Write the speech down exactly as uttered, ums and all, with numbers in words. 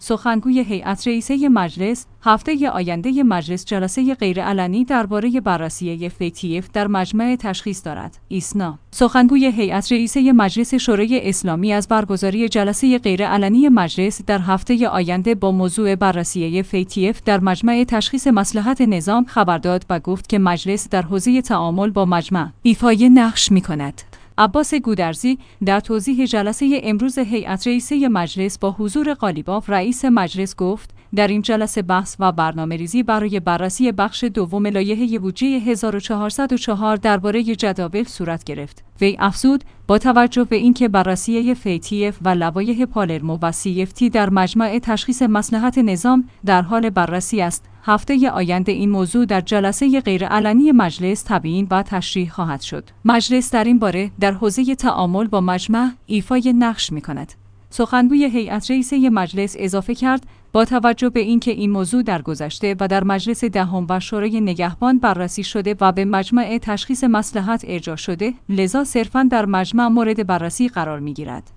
سخنگوی هیئت رئیسه مجلس هفته آینده مجلس جلسه غیرعلنی درباره بررسی اف ای تی اف در مجمع تشخیص دارد. ایسنا سخنگوی هیئت رئیسه مجلس شورای اسلامی از برگزاری جلسه غیرعلنی مجلس در هفته آینده با موضوع بررسی اف ای تی اف در مجمع تشخیص مصلحت نظام خبر داد و گفت که مجلس در حوزه تعامل با مجمع ایفای نقش می‌کند. عباس گودرزی در توضیح جلسه امروز هیئت رئیسه مجلس با حضور قالیباف رئیس مجلس گفت در این جلسه بحث و برنامه‌ریزی برای بررسی بخش دوم لایحه بودجه هزار و چهارصد و چهار درباره جداول صورت گرفت. وی افزود با توجه به اینکه بررسی اف ای تی اف و لوایح پالرمو و سی اف تی در مجمع تشخیص مصلحت نظام در حال بررسی است، هفته آینده این موضوع در جلسه غیرعلنی مجلس تبیین و تشریح خواهد شد. مجلس در این باره در حوزه تعامل با مجمع ایفای نقش می‌کند. سخنگوی هیئت رئیسه مجلس اضافه کرد با توجه به اینکه این موضوع در گذشته و در مجلس دهم و شورای نگهبان بررسی شده و به مجمع تشخیص مصلحت ارجاع شده، لذا صرفاً در مجمع مورد بررسی قرار می‌گیرد.